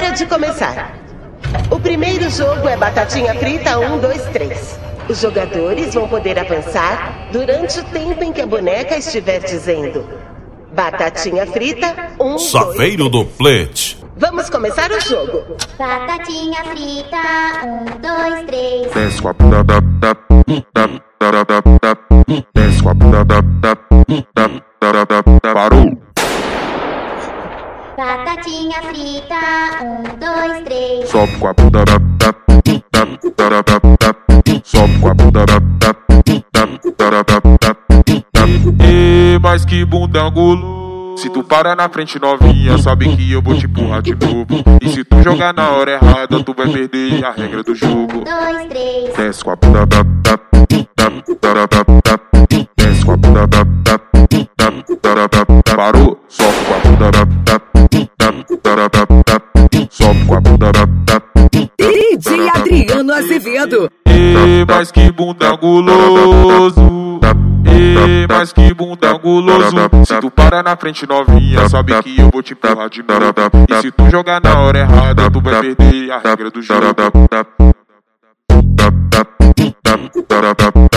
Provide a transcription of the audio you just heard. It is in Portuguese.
Hora de começar. O primeiro jogo é batatinha frita 1, 2, 3. Os jogadores vão poder avançar durante o tempo em que a boneca estiver dizendo batatinha frita 1, Saveiro 2, do Plet. Vamos começar o jogo. Batatinha frita, 1, 2, 3. Desce com a bunda desce com a bunda parou. Batatinha frita, 1, 2, 3. Sobe com a bunda sobe com a bunda e mais que bunda angulo. Se tu para na frente novinha, sabe que eu vou te empurrar de novo. E se tu jogar na hora errada, tu vai perder a regra do jogo. 2, 3. Desce com a bunda desce com a bunda parou. Sobe com a bunda sobe com a bunda DJ Adriano Azevedo. e mais que bunda guloso. E mais que bunda guloso. Se tu para na frente novinha, sabe que eu vou te empurrar de novo. E se tu jogar na hora errada, tu vai perder a regra do jogo.